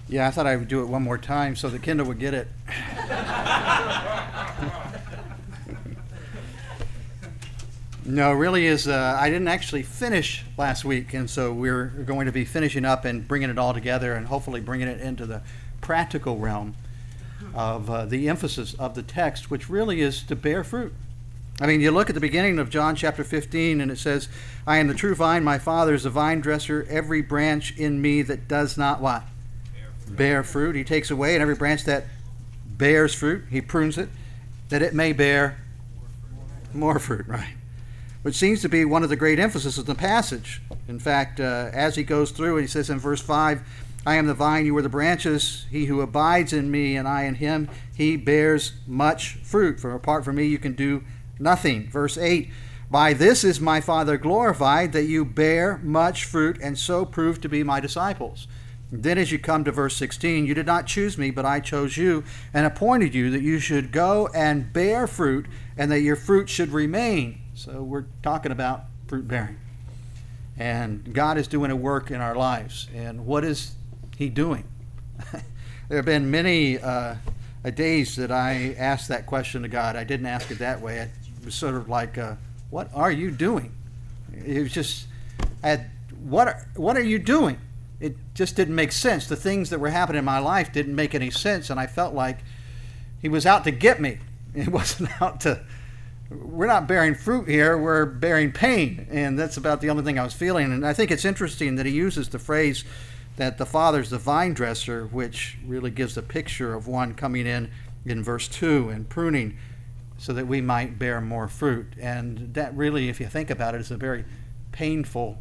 Yeah, I thought I would do it one more time so that Kendall would get it. No, really is, I didn't actually finish last week, and so we're going to be finishing up and bringing it all together and hopefully bringing it into the practical realm of the emphasis of the text, which really is to bear fruit. I mean, you look at the beginning of John chapter 15, and it says, I am the true vine, my Father is the vine dresser. Every branch in me that does not what? Bear fruit. He takes away, and every branch that bears fruit, he prunes it, that it may bear more fruit, right? Which seems to be one of the great emphasis of the passage. In fact, as he goes through, he says in verse 5, I am the vine, you are the branches. He who abides in me and I in him, he bears much fruit. For apart from me, you can do nothing. Verse 8, by this is my Father glorified, that you bear much fruit and so prove to be my disciples. And then as you come to verse 16, you did not choose me, but I chose you and appointed you that you should go and bear fruit and that your fruit should remain. So we're talking about fruit bearing. And God is doing a work in our lives. And what is he doing? There have been many days that I asked that question to God. I didn't ask it that way. It was sort of like, what are you doing? It was just, what are you doing? It just didn't make sense. The things that were happening in my life didn't make any sense, and I felt like he was out to get me. It wasn't out to, we're not bearing fruit here, we're bearing pain, and that's about the only thing I was feeling. And I think it's interesting that he uses the phrase that the Father's the vine dresser, which really gives a picture of one coming in verse 2 and pruning so that we might bear more fruit. And that really, if you think about it, is a very painful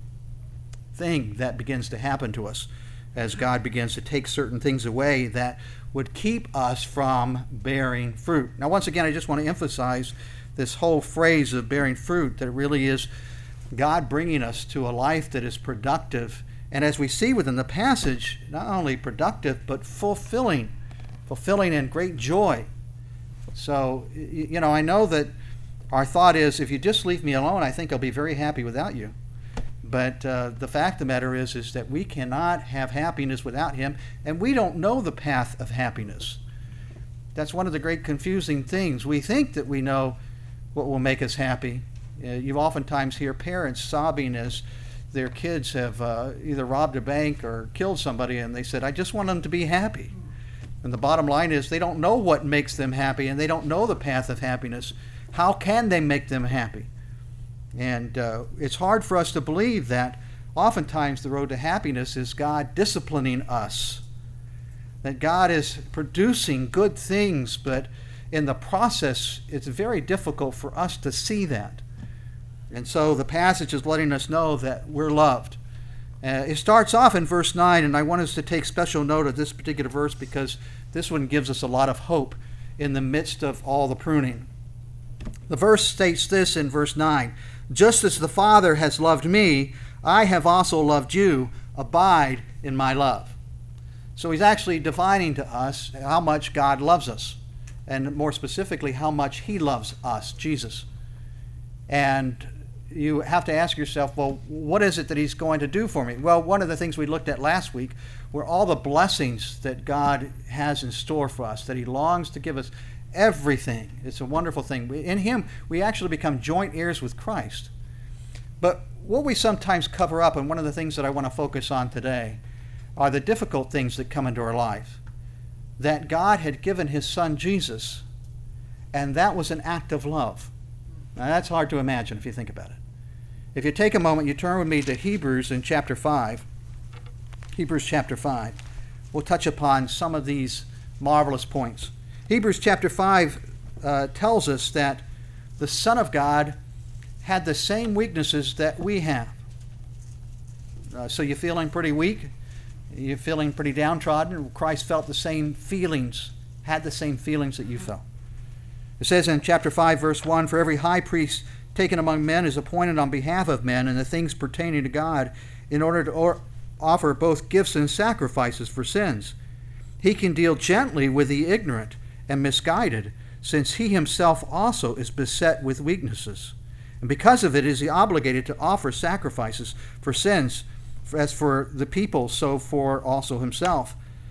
thing that begins to happen to us as God begins to take certain things away that would keep us from bearing fruit. Now, once again, I just want to emphasize this whole phrase of bearing fruit, that it really is God bringing us to a life that is productive, and as we see within the passage, not only productive, but fulfilling in great joy. So, I know that our thought is, if you just leave me alone, I think I'll be very happy without you. But the fact of the matter is that we cannot have happiness without him, and we don't know the path of happiness. That's one of the great confusing things. We think that we know what will make us happy. You oftentimes hear parents sobbing as their kids have either robbed a bank or killed somebody, and they said, I just want them to be happy. And the bottom line is they don't know what makes them happy, and they don't know the path of happiness. How can they make them happy? And it's hard for us to believe that oftentimes the road to happiness is God disciplining us, that God is producing good things, but in the process it's very difficult for us to see that. And so the passage is letting us know that we're loved. It starts off in verse 9, and I want us to take special note of this particular verse because this one gives us a lot of hope in the midst of all the pruning. The verse states this in verse 9, just as the Father has loved me, I have also loved you. Abide in my love. So he's actually defining to us how much God loves us, and more specifically, how much he loves us, Jesus. And you have to ask yourself, well, what is it that he's going to do for me? Well, one of the things we looked at last week were all the blessings that God has in store for us, that he longs to give us everything. It's a wonderful thing. In him, we actually become joint heirs with Christ. But what we sometimes cover up, and one of the things that I want to focus on today, are the difficult things that come into our life. That God had given his son Jesus, and that was an act of love. Now that's hard to imagine if you think about it. If you take a moment, you turn with me to Hebrews in chapter 5. Hebrews chapter 5. We'll touch upon some of these marvelous points. Hebrews chapter 5 tells us that the Son of God had the same weaknesses that we have. So you're feeling pretty weak? You're feeling pretty downtrodden? Christ felt the same feelings, had the same feelings that you felt. It says in chapter 5, verse 1, for every high priest taken among men is appointed on behalf of men in the things pertaining to God in order to offer both gifts and sacrifices for sins. He can deal gently with the ignorant and misguided, since he himself also is beset with weaknesses. And because of it is he obligated to offer sacrifices for sins, as for the people, so for also himself.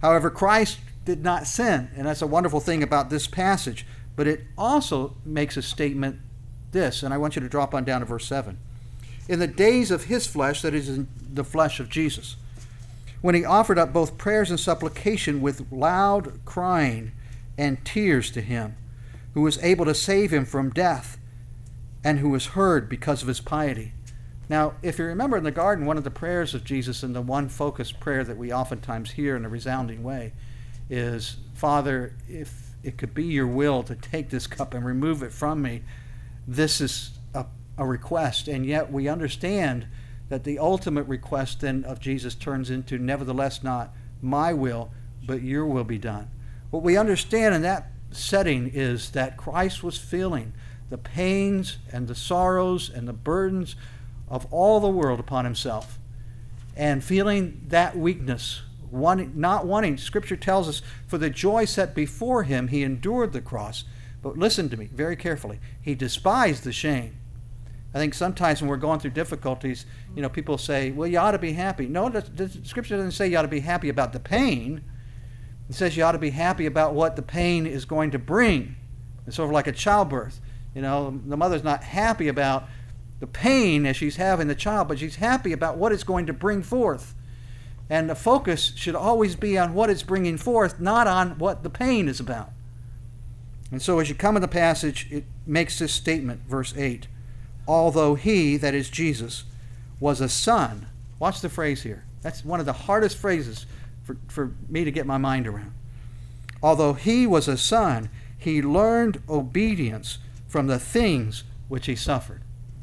However, Christ did not sin, and that's a wonderful thing about this passage. But it also makes a statement this, and I want you to drop on down to verse 7. In the days of his flesh, that is in the flesh of Jesus, when he offered up both prayers and supplication with loud crying and tears to him, who was able to save him from death, and who was heard because of his piety. Now, if you remember in the garden, one of the prayers of Jesus, and the one focused prayer that we oftentimes hear in a resounding way, is, Father, if it could be your will to take this cup and remove it from me, this is a request. And yet we understand that the ultimate request then of Jesus turns into, nevertheless, not my will, but your will be done. What we understand in that setting is that Christ was feeling the pains and the sorrows and the burdens of all the world upon himself, and feeling that weakness, not wanting. Scripture tells us, for the joy set before him, he endured the cross. But listen to me very carefully. He despised the shame. I think sometimes when we're going through difficulties, people say, well, you ought to be happy. No, the Scripture doesn't say you ought to be happy about the pain. It says you ought to be happy about what the pain is going to bring. It's sort of like a childbirth. The mother's not happy about the pain as she's having the child, but she's happy about what it's going to bring forth. And the focus should always be on what it's bringing forth, not on what the pain is about. And so as you come in the passage, it makes this statement, verse 8, although he, that is Jesus, was a son. Watch the phrase here. That's one of the hardest phrases for me to get my mind around. Although he was a son, he learned obedience from the things which he suffered.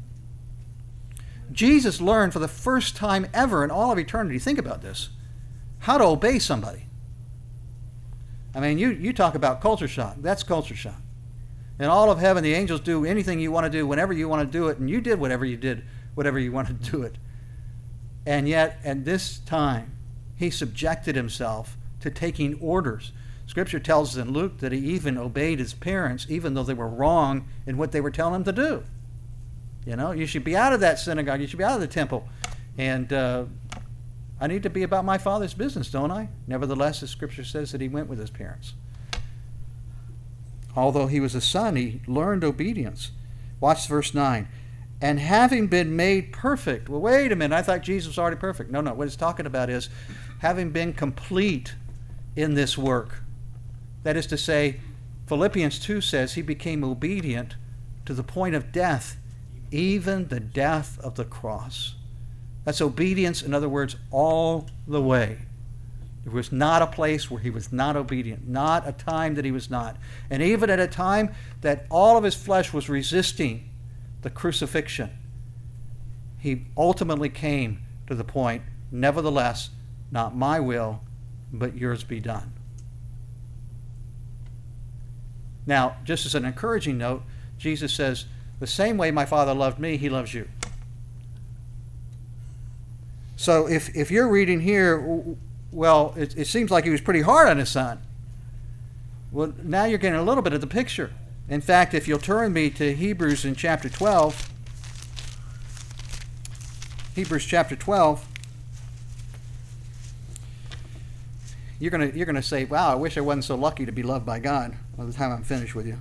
Jesus learned for the first time ever in all of eternity, think about this, how to obey somebody. I mean, you talk about culture shock. That's culture shock. In all of heaven, the angels do anything you want to do, whenever you want to do it, and you did whatever you wanted to do it. And yet, at this time, he subjected himself to taking orders. Scripture tells us in Luke that he even obeyed his parents, even though they were wrong in what they were telling him to do. You should be out of that synagogue. You should be out of the temple. And I need to be about my Father's business, don't I? Nevertheless, the Scripture says that he went with his parents. Although he was a son, he learned obedience. Watch verse 9. And having been made perfect. Well, wait a minute. I thought Jesus was already perfect. No. What it's talking about is having been complete in this work. That is to say, Philippians 2 says he became obedient to the point of death, even the death of the cross. That's obedience, in other words, all the way. There was not a place where he was not obedient, not a time that he was not. And even at a time that all of his flesh was resisting the crucifixion, he ultimately came to the point, nevertheless, not my will, but yours be done. Now, just as an encouraging note, Jesus says, the same way my Father loved me, he loves you. So if you're reading here, well, it seems like he was pretty hard on his son. Well, now you're getting a little bit of the picture. In fact, if you'll turn me to Hebrews in chapter 12, Hebrews chapter 12, you're gonna say, wow, I wish I wasn't so lucky to be loved by God by the time I'm finished with you.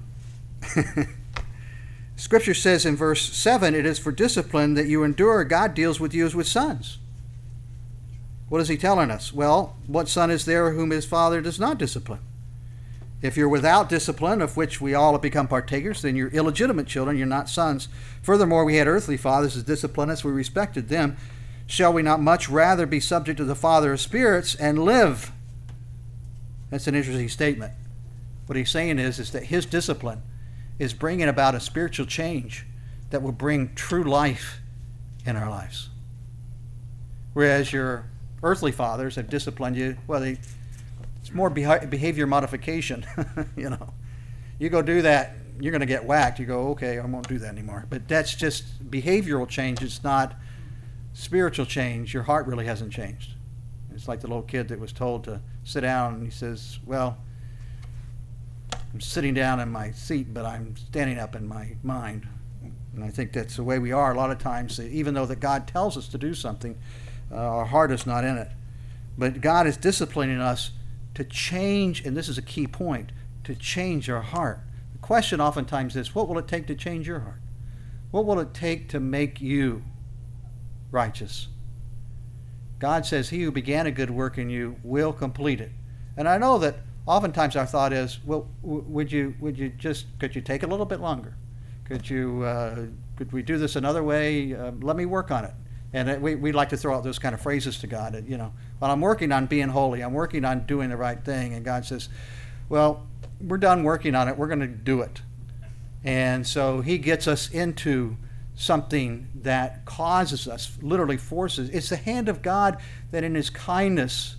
Scripture says in verse 7, it is for discipline that you endure. God deals with you as with sons. What is he telling us? Well, what son is there whom his father does not discipline? If you're without discipline, of which we all have become partakers, then you're illegitimate children, you're not sons. Furthermore, we had earthly fathers as disciplined us, we respected them. Shall we not much rather be subject to the Father of spirits and live? That's an interesting statement. What he's saying is that his discipline is bringing about a spiritual change that will bring true life in our lives. Whereas your earthly fathers have disciplined you, well, it's more behavior modification. You go do that, you're going to get whacked. You go, okay, I won't do that anymore. But that's just behavioral change. It's not spiritual change. Your heart really hasn't changed. It's like the little kid that was told to sit down, and he says, well, I'm sitting down in my seat, but I'm standing up in my mind. And I think that's the way we are a lot of times. Even though that God tells us to do something, our heart is not in it. But God is disciplining us to change, and this is a key point, to change our heart. The question oftentimes is, what will it take to change your heart? What will it take to make you righteous? God says, he who began a good work in you will complete it. And I know that oftentimes our thought is, well, could you take a little bit longer? Could we do this another way? Let me work on it. And we like to throw out those kind of phrases to God. Well, I'm working on being holy. I'm working on doing the right thing. And God says, well, we're done working on it. We're going to do it. And so he gets us into something that causes us, literally forces. It's the hand of God that in his kindness,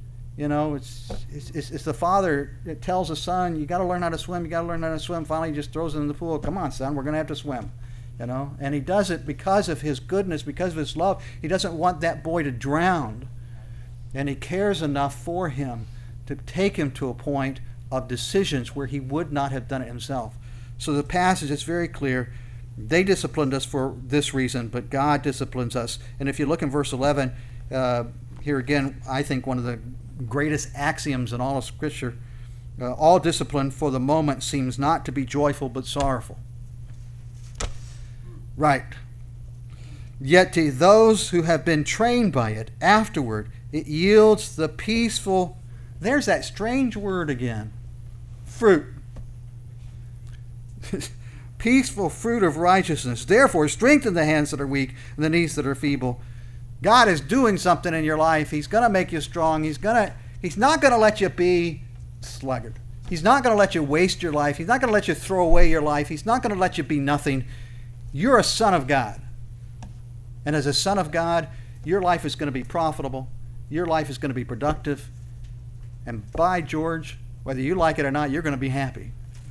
it's the father that tells the son, you got to learn how to swim. You got to learn how to swim. Finally, he just throws it in the pool. Come on, son, we're going to have to swim. And he does it because of his goodness, because of his love. He doesn't want that boy to drown. And he cares enough for him to take him to a point of decisions where he would not have done it himself. So the passage is very clear. They disciplined us for this reason, but God disciplines us. And if you look in verse 11, here again, I think one of the greatest axioms in all of Scripture, all discipline for the moment seems not to be joyful but sorrowful. Right. Yet to those who have been trained by it, afterward, it yields the peaceful, there's that strange word again, fruit. Peaceful fruit of righteousness. Therefore, strengthen the hands that are weak and the knees that are feeble. God is doing something in your life. He's going to make you strong. He's not going to let you be sluggard. He's not going to let you waste your life. He's not going to let you throw away your life. He's not going to let you be nothing. You're a son of God. And as a son of God, your life is going to be profitable. Your life is going to be productive. And by George, whether you like it or not, you're going to be happy.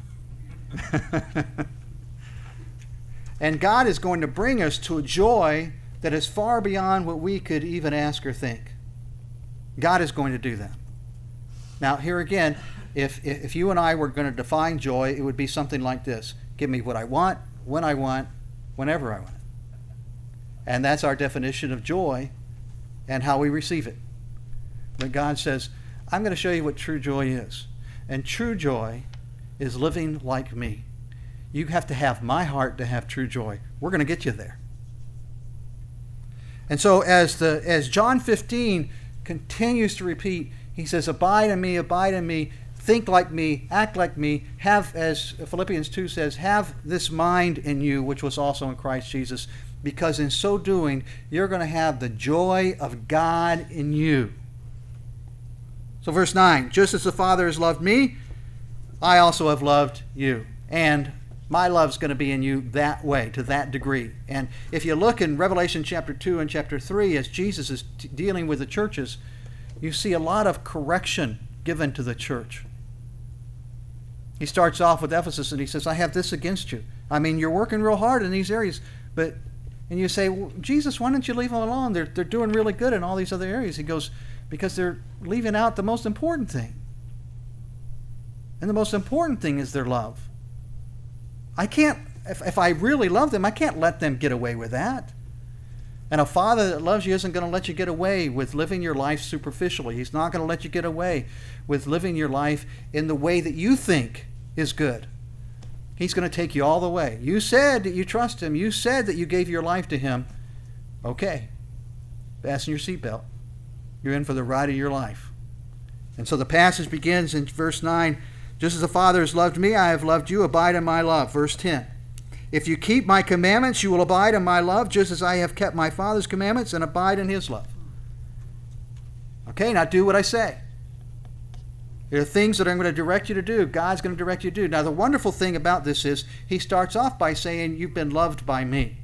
And God is going to bring us to a joy that is far beyond what we could even ask or think. God is going to do that. Now, here again, if you and I were going to define joy, it would be something like this. Give me what I want, when I want, whenever I want it. And that's our definition of joy and how we receive it. But God says, I'm going to show you what true joy is. And true joy is living like me. You have to have my heart to have true joy. We're going to get you there. And so as John 15 continues to repeat, he says, abide in me, think like me, act like me, have, as Philippians 2 says, have this mind in you, which was also in Christ Jesus, because in so doing, you're going to have the joy of God in you. So verse 9, just as the Father has loved me, I also have loved you. And my love's going to be in you that way, to that degree. And if you look in Revelation chapter 2 and chapter 3, as Jesus is dealing with the churches, you see a lot of correction given to the church. He starts off with Ephesus and he says, I have this against you. I mean, you're working real hard in these areas, and you say, well, Jesus, why don't you leave them alone? They're doing really good in all these other areas. He goes, because they're leaving out the most important thing. And the most important thing is their love. I can't, if I really love them, I can't let them get away with that. And a father that loves you isn't going to let you get away with living your life superficially. He's not going to let you get away with living your life in the way that you think is good. He's going to take you all the way. You said that you trust him. You said that you gave your life to him. Okay. Fasten your seatbelt. You're in for the ride of your life. And so the passage begins in verse 9. Just as the Father has loved me, I have loved you. Abide in my love. Verse 10. If you keep my commandments, you will abide in my love, just as I have kept my Father's commandments and abide in his love. Okay, now do what I say. There are things that I'm going to direct you to do. God's going to direct you to do. Now, the wonderful thing about this is he starts off by saying, you've been loved by me.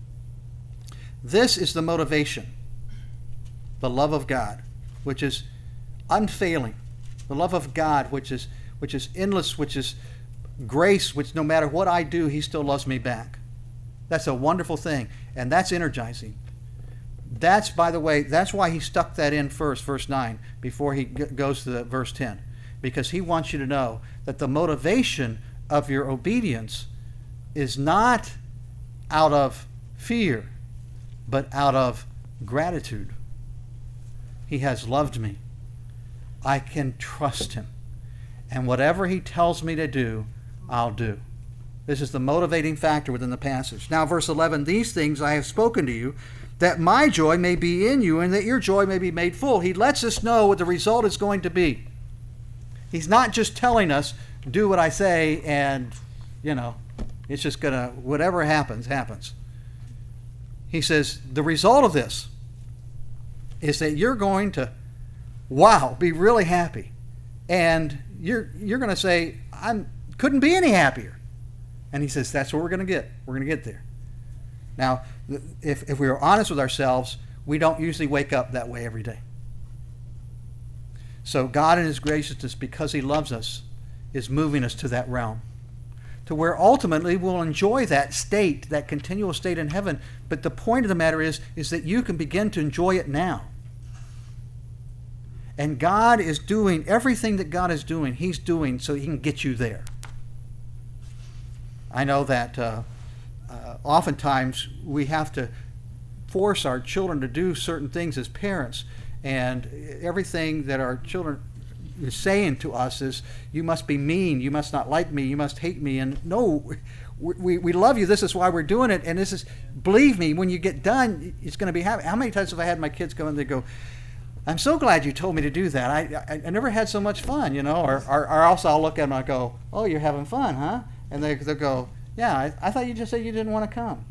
This is the motivation. The love of God, which is unfailing. The love of God, which is endless, which is grace, which no matter what I do, he still loves me back. That's a wonderful thing, and that's energizing. That's, by the way, that's why he stuck that in first, verse 9, before he goes to verse 10, because he wants you to know that the motivation of your obedience is not out of fear, but out of gratitude. He has loved me. I can trust him. And whatever he tells me to do, I'll do. This is the motivating factor within the passage. Now, verse 11, these things I have spoken to you, that my joy may be in you and that your joy may be made full. He lets us know what the result is going to be. He's not just telling us, do what I say and, it's just going to, whatever happens, happens. He says, the result of this is that you're going to, be really happy. And you're going to say, couldn't be any happier. And he says, that's what we're going to get. We're going to get there. Now, if we are honest with ourselves, we don't usually wake up that way every day. So God in his graciousness, because he loves us, is moving us to that realm, to where ultimately we'll enjoy that state, that continual state in heaven. But the point of the matter is that you can begin to enjoy it now. And God is doing everything that God is doing, he's doing so he can get you there. I know that oftentimes we have to force our children to do certain things as parents, and everything that our children is saying to us is, you must be mean, you must not like me, you must hate me. And no, we love you, this is why we're doing it, and this is, believe me, when you get done, it's going to be happy. How many times have I had my kids come and they go, I'm so glad you told me to do that. I never had so much fun, or else I'll look at them and I'll go, oh, you're having fun, huh? And they'll go, yeah, I thought you just said you didn't want to come.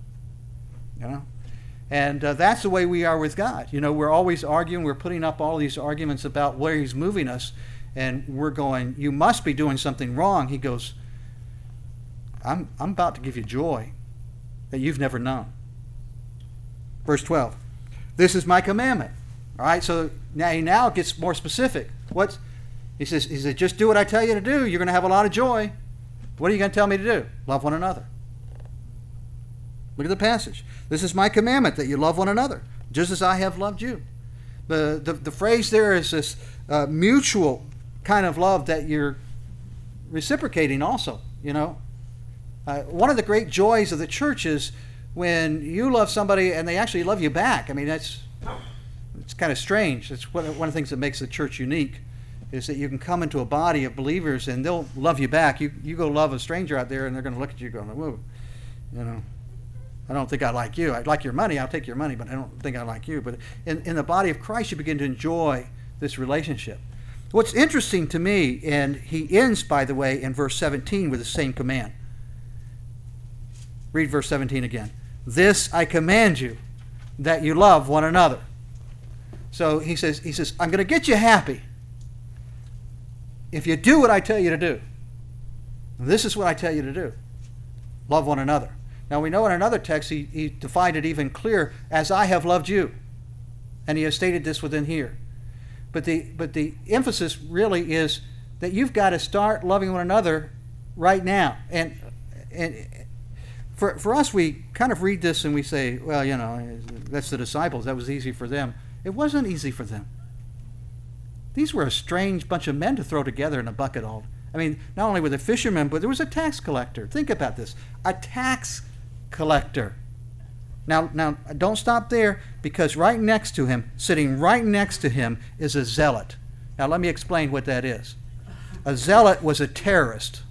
And that's the way we are with God. We're always arguing. We're putting up all these arguments about where he's moving us. And we're going, you must be doing something wrong. He goes, I'm about to give you joy that you've never known. Verse 12, this is my commandment. All right, so now it gets more specific. He says, just do what I tell you to do. You're going to have a lot of joy. What are you going to tell me to do? Love one another. Look at the passage. This is my commandment, that you love one another, just as I have loved you. The phrase there is this mutual kind of love that you're reciprocating also, One of the great joys of the church is when you love somebody and they actually love you back. I mean, it's kind of strange. It's one of the things that makes the church unique, is that you can come into a body of believers and they'll love you back. You go love a stranger out there and they're going to look at you going, whoa, I don't think I like you. I like your money. I'll take your money, but I don't think I like you. But in the body of Christ, you begin to enjoy this relationship. What's interesting to me, and he ends, by the way, in verse 17 with the same command. Read verse 17 again. This I command you, that you love one another. So he says, I'm going to get you happy if you do what I tell you to do. This is what I tell you to do. Love one another. Now we know in another text he defined it even clearer, as I have loved you. And he has stated this within here. But the emphasis really is that you've got to start loving one another right now. And for us, we kind of read this and we say, well, that's the disciples. That was easy for them. It wasn't easy for them. These were a strange bunch of men to throw together in a bucket all. I mean, not only were they fishermen, but there was a tax collector. Think about this. A tax collector. Now, don't stop there, because right next to him, sitting right next to him, is a zealot. Now, let me explain what that is. A zealot was a terrorist.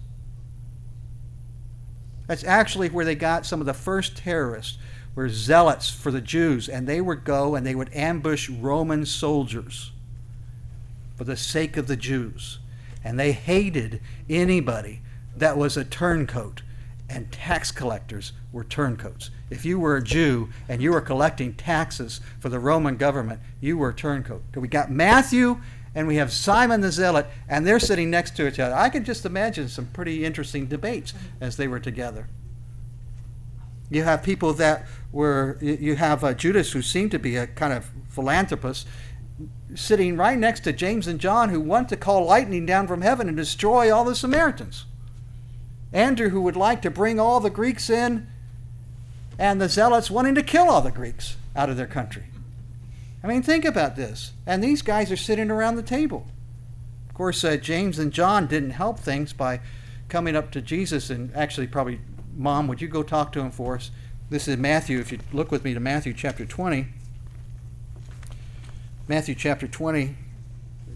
That's actually where they got some of the first terrorists, were zealots for the Jews, and they would go and they would ambush Roman soldiers for the sake of the Jews. And they hated anybody that was a turncoat, and tax collectors were turncoats. If you were a Jew and you were collecting taxes for the Roman government, you were a turncoat. We got Matthew and we have Simon the Zealot, and they're sitting next to each other. I can just imagine some pretty interesting debates as they were together. You have people that were, you have Judas, who seemed to be a kind of philanthropist, sitting right next to James and John, who want to call lightning down from heaven and destroy all the Samaritans. Andrew, who would like to bring all the Greeks in, and the Zealots wanting to kill all the Greeks out of their country. I mean, think about this. And these guys are sitting around the table. Of course, James and John didn't help things by coming up to Jesus and actually probably, Mom, would you go talk to him for us? This is Matthew. If you look with me to Matthew chapter 20. Matthew chapter 20,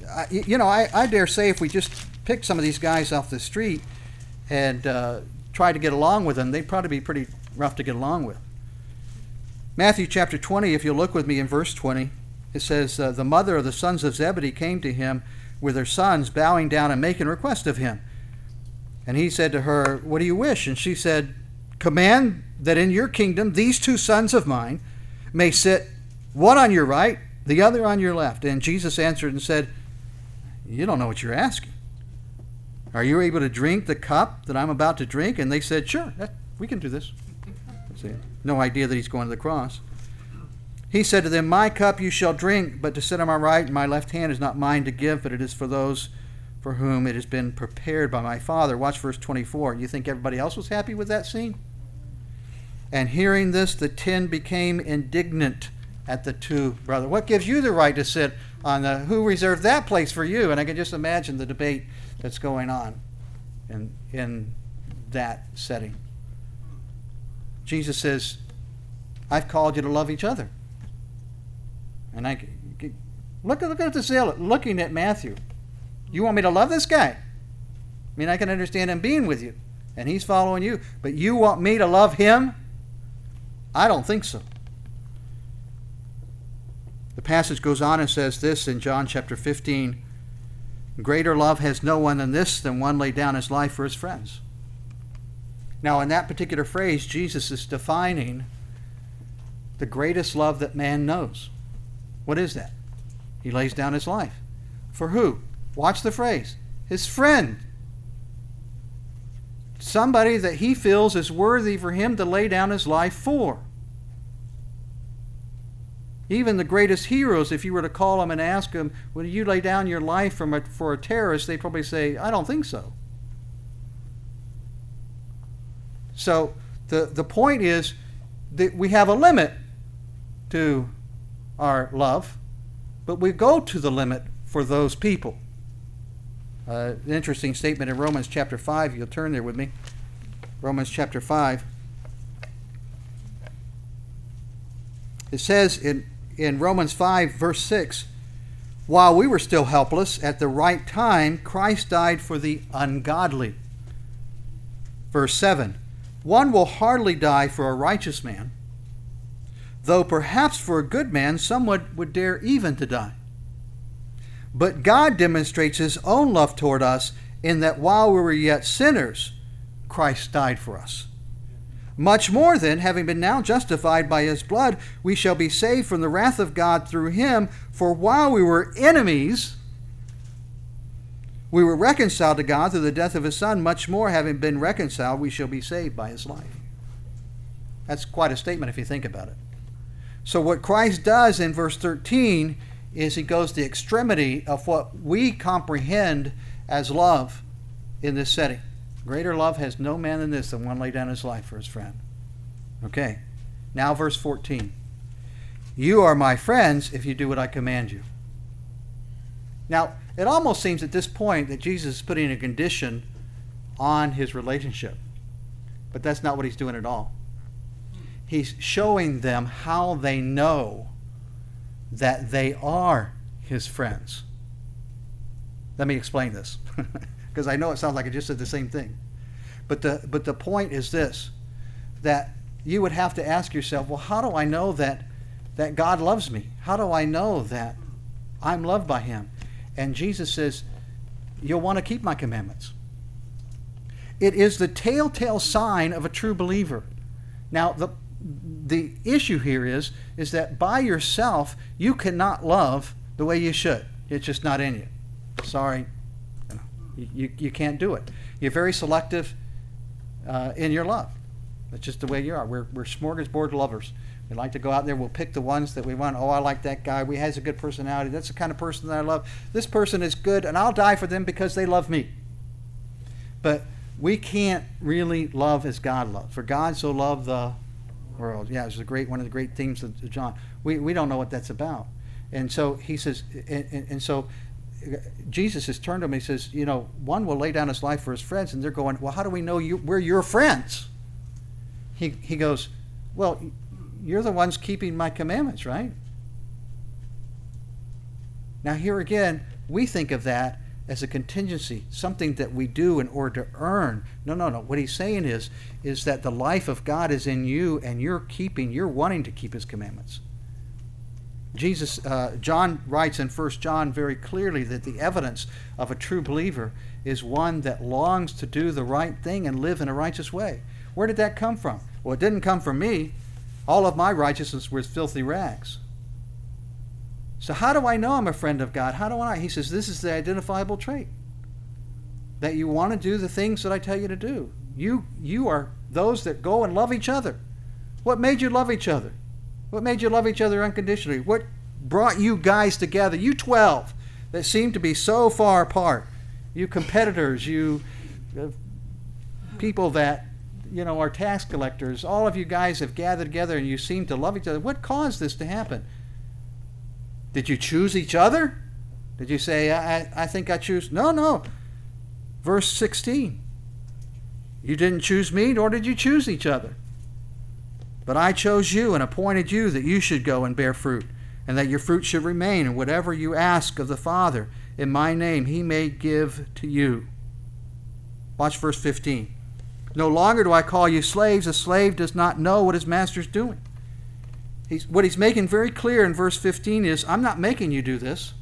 I dare say if we just picked some of these guys off the street and tried to get along with them, they'd probably be pretty rough to get along with. Matthew chapter 20, if you look with me in verse 20, it says, the mother of the sons of Zebedee came to him with her sons, bowing down and making request of him. And he said to her, what do you wish? And she said, command that in your kingdom these two sons of mine may sit, one on your right, the other on your left. And Jesus answered and said, you don't know what you're asking. Are you able to drink the cup that I'm about to drink? And they said, sure, we can do this. See, no idea that he's going to the cross. He said to them, my cup you shall drink, but to sit on my right and my left hand is not mine to give, but it is for those for whom it has been prepared by my Father. Watch verse 24. You think everybody else was happy with that scene? And hearing this, the 10 became indignant at the two brothers. What gives you the right to sit on the, who reserved that place for you? And I can just imagine the debate that's going on in that setting. Jesus says, I've called you to love each other. And look at the zealot looking at Matthew. You want me to love this guy? I mean, I can understand him being with you, and he's following you. But you want me to love him? I don't think so. The passage goes on and says this in John chapter 15, greater love has no one than this, than one lay down his life for his friends. Now, in that particular phrase, Jesus is defining the greatest love that man knows. What is that? He lays down his life. For who? Watch the phrase. His friend. Somebody that he feels is worthy for him to lay down his life for. Even the greatest heroes, if you were to call them and ask them, would you lay down your life for a terrorist? They'd probably say, I don't think so. So the point is that we have a limit to our love, but we go to the limit for those people. An interesting statement in Romans chapter 5. You'll turn there with me. Romans chapter 5. It says in Romans 5, verse 6, while we were still helpless, at the right time, Christ died for the ungodly. Verse 7, one will hardly die for a righteous man, though perhaps for a good man someone would dare even to die. But God demonstrates his own love toward us in that while we were yet sinners, Christ died for us. Much more then, having been now justified by his blood, we shall be saved from the wrath of God through him. For while we were enemies, we were reconciled to God through the death of his Son. Much more, having been reconciled, we shall be saved by his life. That's quite a statement if you think about it. So what Christ does in verse 13 is he goes to the extremity of what we comprehend as love in this setting. Greater love has no man than this, than one lay down his life for his friend. Okay. Now verse 14. You are my friends if you do what I command you. Now, it almost seems at this point that Jesus is putting a condition on his relationship. But that's not what he's doing at all. He's showing them how they know that they are his friends. Let me explain this, because I know it sounds like I just said the same thing. But the point is this, that you would have to ask yourself, well, how do I know that God loves me? How do I know that I'm loved by him? And Jesus says, you'll want to keep my commandments. It is the telltale sign of a true believer. Now, the issue here is that by yourself, you cannot love the way you should. It's just not in you. Sorry. You can't do it. You're very selective in your love. That's just the way you are. We're smorgasbord lovers. We like to go out there. We'll pick the ones that we want. Oh, I like that guy. He has a good personality. That's the kind of person that I love. This person is good, and I'll die for them because they love me. But we can't really love as God loves. For God so loved the world. Yeah, it's one of the great themes of John. We don't know what that's about. And so he says, and so Jesus has turned to him and he says, one will lay down his life for his friends, and they're going, well, how do we know we're your friends? He goes, well, you're the ones keeping my commandments, right? Now here again, we think of that as a contingency, something that we do in order to earn. No. What he's saying is that the life of God is in you, and you're wanting to keep his commandments. John writes in 1 John very clearly that the evidence of a true believer is one that longs to do the right thing and live in a righteous way. Where did that come from? Well, it didn't come from me. All of my righteousness was filthy rags. So how do I know I'm a friend of God? How do I? He says, this is the identifiable trait. That you want to do the things that I tell you to do. You are those that go and love each other. What made you love each other? What made you love each other unconditionally? What brought you guys together? You 12 that seem to be so far apart. You competitors, you people that, are tax collectors. All of you guys have gathered together and you seem to love each other. What caused this to happen? Did you choose each other? Did you say, I think I choose? No. Verse 16. You didn't choose me, nor did you choose each other. But I chose you and appointed you that you should go and bear fruit, and that your fruit should remain, and whatever you ask of the Father in my name, he may give to you. Watch verse 15. No longer do I call you slaves. A slave does not know what his master's doing. What he's making very clear in verse 15 is, I'm not making you do this.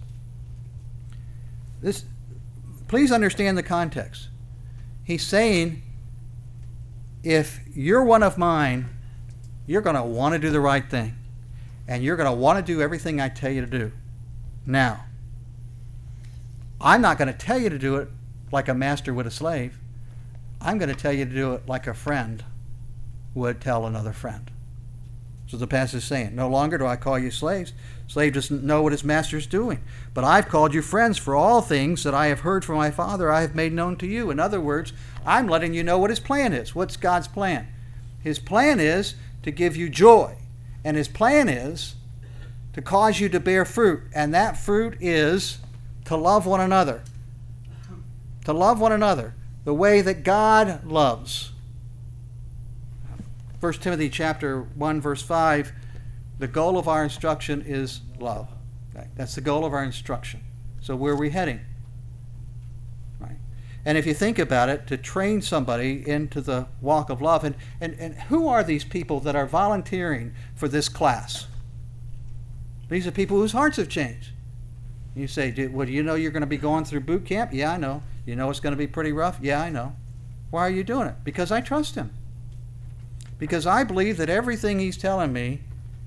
Please understand the context. He's saying, if you're one of mine, you're going to want to do the right thing. And you're going to want to do everything I tell you to do. Now, I'm not going to tell you to do it like a master would a slave. I'm going to tell you to do it like a friend would tell another friend. So the passage is saying, no longer do I call you slaves. Slave doesn't know what his master's doing. But I've called you friends, for all things that I have heard from my Father I have made known to you. In other words, I'm letting you know what his plan is. What's God's plan? His plan is to give you joy. And his plan is to cause you to bear fruit. And that fruit is to love one another. To love one another the way that God loves. 1 Timothy chapter 1, verse 5, the goal of our instruction is love. Okay? That's the goal of our instruction. So where are we heading? Right? And if you think about it, to train somebody into the walk of love, and who are these people that are volunteering for this class? These are people whose hearts have changed. You say, well, do you know you're going to be going through boot camp? Yeah, I know. You know it's going to be pretty rough? Yeah, I know. Why are you doing it? Because I trust him. Because I believe that everything he's telling me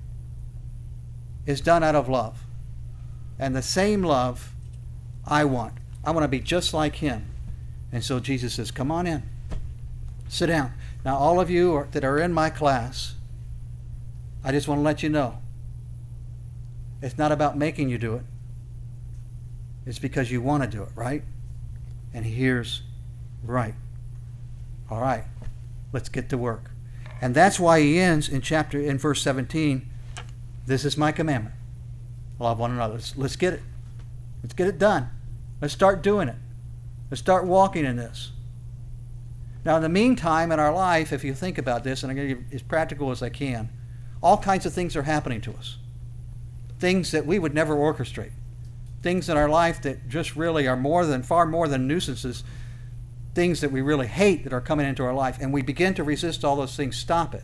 is done out of love. And the same love I want. I want to be just like him. And so Jesus says, come on in. Sit down. Now, all of you that are in my class, I just want to let you know, it's not about making you do it. It's because you want to do it, right? And he hears, right. All right, let's get to work. And that's why he ends in verse 17, this is my commandment. Love one another. Let's get it. Let's get it done. Let's start doing it. Let's start walking in this. Now, in the meantime, in our life, if you think about this, and I'm going to be as practical as I can, all kinds of things are happening to us. Things that we would never orchestrate. Things in our life that just really are far more than nuisances. Things that we really hate that are coming into our life, and we begin to resist all those things. Stop it.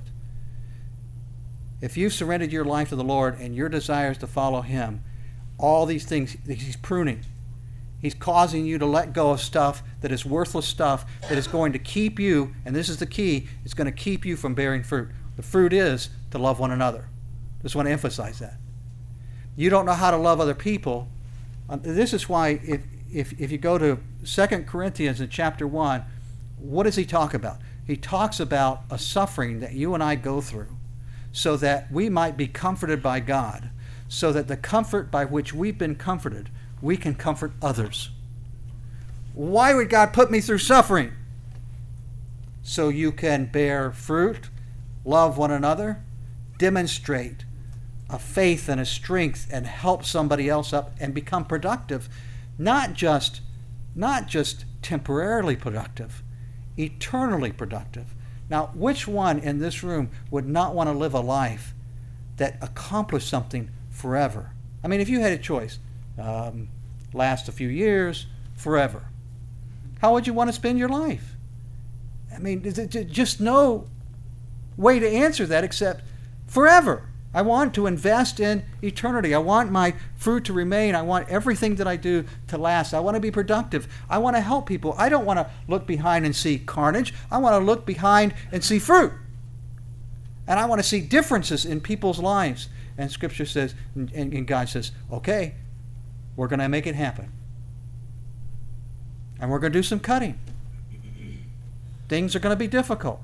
If you've surrendered your life to the Lord and your desire is to follow him, all these things, he's pruning. He's causing you to let go of stuff that is worthless stuff that is going to keep you, and this is the key, it's going to keep you from bearing fruit. The fruit is to love one another. Just want to emphasize that. You don't know how to love other people. This is why if you go to 2 Corinthians in chapter 1, what does he talk about? He talks about a suffering that you and I go through so that we might be comforted by God, so that the comfort by which we've been comforted, we can comfort others. Why would God put me through suffering? So you can bear fruit, love one another, demonstrate a faith and a strength, and help somebody else up and become productive. Not just temporarily productive, eternally productive. Now, which one in this room would not want to live a life that accomplished something forever? I mean, if you had a choice, last a few years, forever? How would you want to spend your life? I mean, there's just no way to answer that except forever. I want to invest in eternity. I want my fruit to remain. I want everything that I do to last. I want to be productive. I want to help people. I don't want to look behind and see carnage. I want to look behind and see fruit. And I want to see differences in people's lives. And Scripture says, and God says, okay, we're going to make it happen. And we're going to do some cutting. Things are going to be difficult.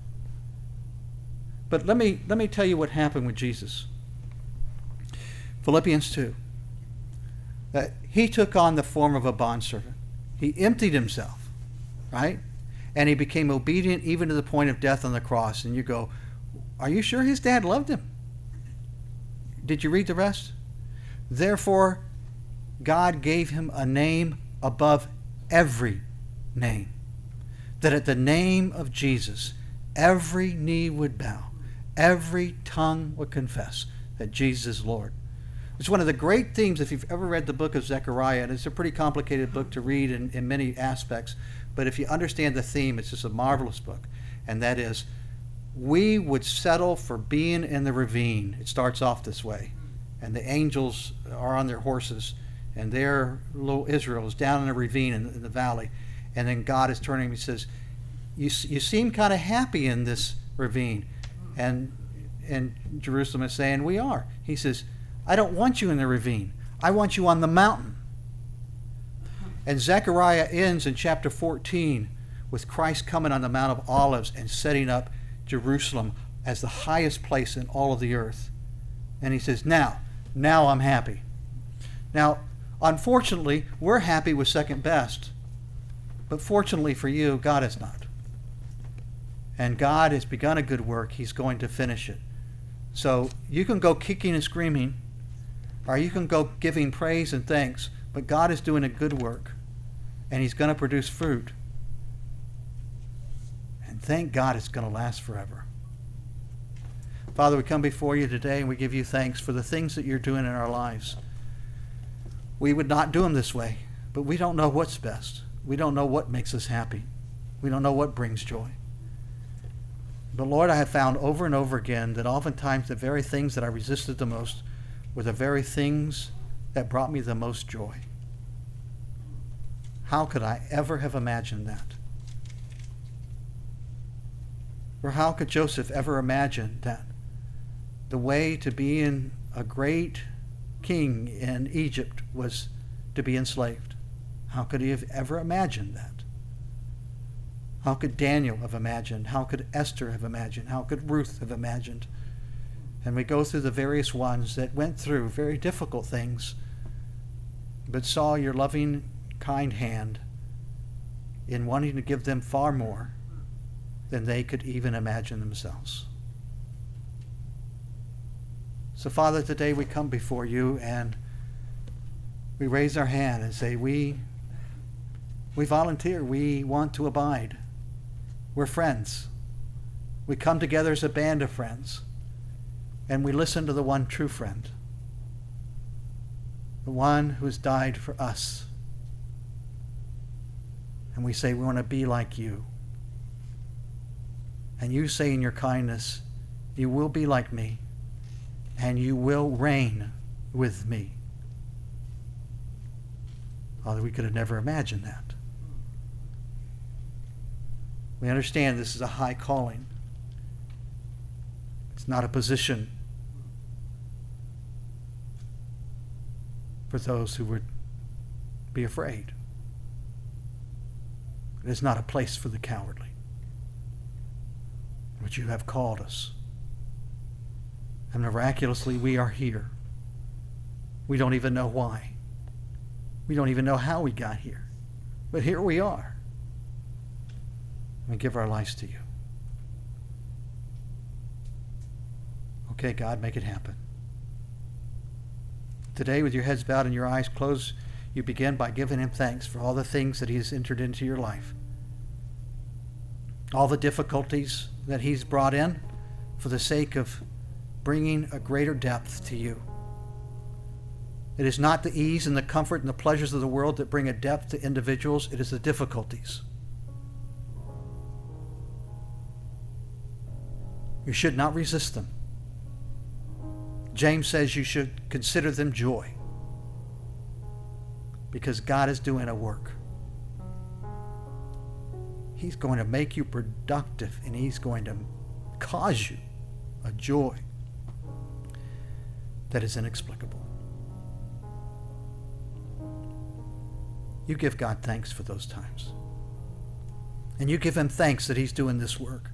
But let me tell you what happened with Jesus. Philippians 2. That he took on the form of a bondservant. He emptied himself, right? And he became obedient even to the point of death on the cross. And you go, are you sure his dad loved him? Did you read the rest? Therefore, God gave him a name above every name, that at the name of Jesus, every knee would bow, every tongue would confess that Jesus is Lord. It's one of the great themes, if you've ever read the book of Zechariah, and it's a pretty complicated book to read in many aspects, but if you understand the theme, it's just a marvelous book, and that is, we would settle for being in the ravine. It starts off this way, and the angels are on their horses, and there little Israel is down in a ravine in the valley, and then God is turning and he says, you seem kind of happy in this ravine. And Jerusalem is saying, we are. He says, I don't want you in the ravine. I want you on the mountain. And Zechariah ends in chapter 14 with Christ coming on the Mount of Olives and setting up Jerusalem as the highest place in all of the earth. And he says, now I'm happy. Now, unfortunately, we're happy with second best. But fortunately for you, God is not. And God has begun a good work. He's going to finish it. So you can go kicking and screaming, or you can go giving praise and thanks, but God is doing a good work, and he's going to produce fruit. And thank God it's going to last forever. Father, we come before you today, and we give you thanks for the things that you're doing in our lives. We would not do them this way, but we don't know what's best. We don't know what makes us happy. We don't know what brings joy. But Lord, I have found over and over again that oftentimes the very things that I resisted the most were the very things that brought me the most joy. How could I ever have imagined that? Or how could Joseph ever imagine that the way to being a great king in Egypt was to be enslaved? How could he have ever imagined that? How could Daniel have imagined? How could Esther have imagined? How could Ruth have imagined? And we go through the various ones that went through very difficult things, but saw your loving, kind hand in wanting to give them far more than they could even imagine themselves. So, Father, today we come before you and we raise our hand and say, we volunteer. We want to abide. We're friends. We come together as a band of friends, and we listen to the one true friend, the one who has died for us. And we say we want to be like you. And you say in your kindness, you will be like me, and you will reign with me. Father, we could have never imagined that. We understand this is a high calling. It's not a position for those who would be afraid. It is not a place for the cowardly. But you have called us. And miraculously we are here. We don't even know why. We don't even know how we got here. But here we are. We give our lives to you. Okay, God, make it happen. Today, with your heads bowed and your eyes closed, you begin by giving him thanks for all the things that he has entered into your life. All the difficulties that he's brought in for the sake of bringing a greater depth to you. It is not the ease and the comfort and the pleasures of the world that bring a depth to individuals. It is the difficulties. You should not resist them. James says you should consider them joy, because God is doing a work. He's going to make you productive, and He's going to cause you a joy that is inexplicable. You give God thanks for those times. And you give Him thanks that He's doing this work.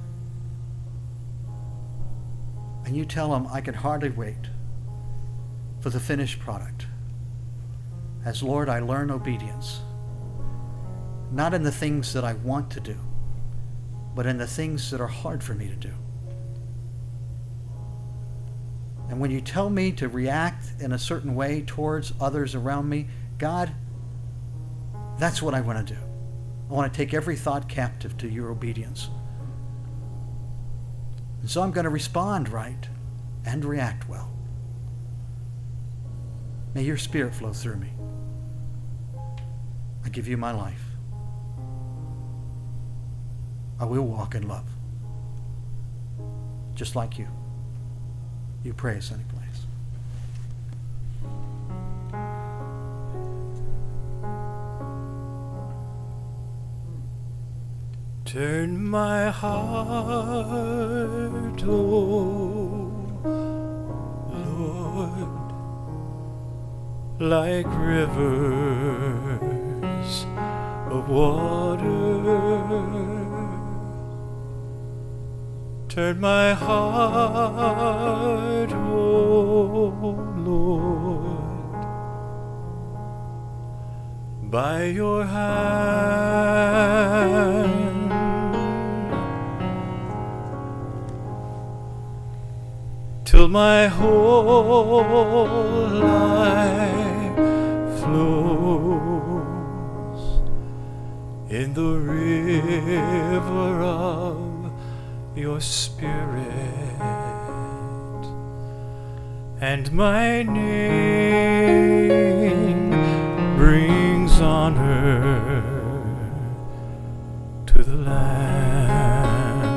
And you tell Him, I can hardly wait for the finished product. As Lord, I learn obedience. Not in the things that I want to do, but in the things that are hard for me to do. And when you tell me to react in a certain way towards others around me, God, that's what I want to do. I want to take every thought captive to your obedience. And so I'm going to respond right and react well. May your Spirit flow through me. I give you my life. I will walk in love. Just like you. You pray, Sunny Place. Turn my heart, oh Lord, like rivers of water. Turn my heart, oh Lord, by your hand. Till my whole life flows in the river of your Spirit, and my name brings honor to the land.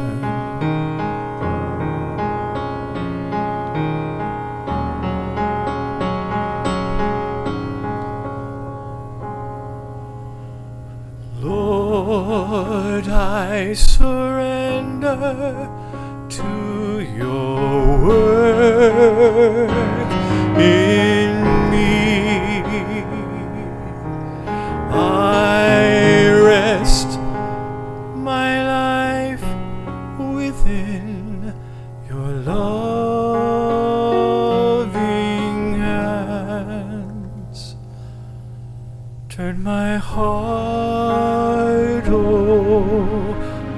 Lord, I surrender to your work in me. I rest my life within your loving hands. Turn my heart, oh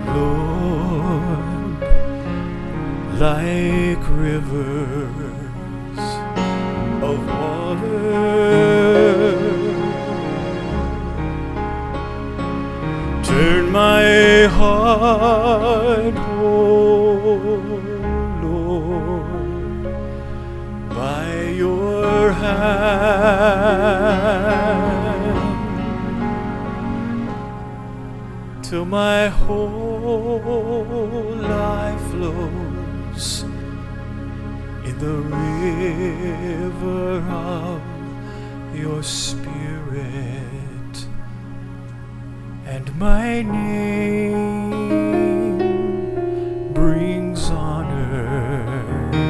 Lord, like rivers of water. Turn my heart, oh Lord, by your hand, till my whole life flows in the river of your Spirit, and my name brings honor,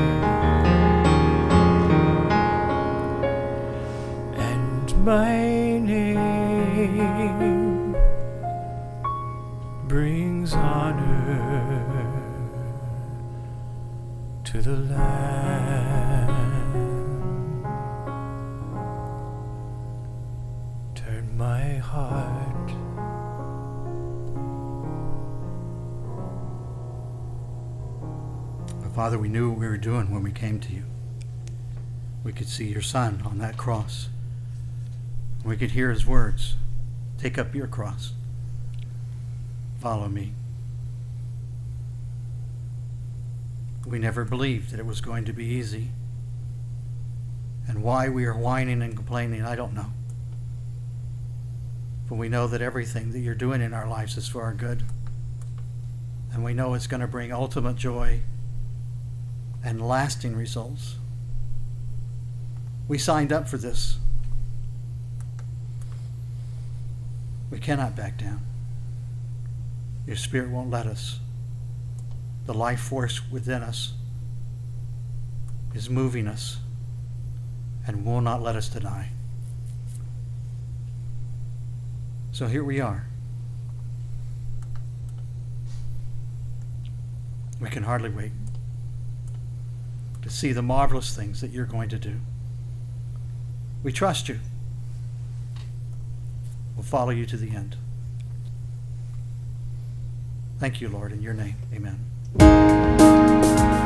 and my name brings honor to the land. Turn my heart, Father, we knew what we were doing when we came to you. We could see your Son on that cross. We could hear his words, take up your cross. Follow me. We never believed that it was going to be easy. And why we are whining and complaining, I don't know. But we know that everything that you're doing in our lives is for our good. And we know it's going to bring ultimate joy and lasting results. We signed up for this. We cannot back down. Your Spirit won't let us. The life force within us is moving us and will not let us deny. So here we are. We can hardly wait to see the marvelous things that you're going to do. We trust you. We'll follow you to the end. Thank you, Lord, in your name. Amen.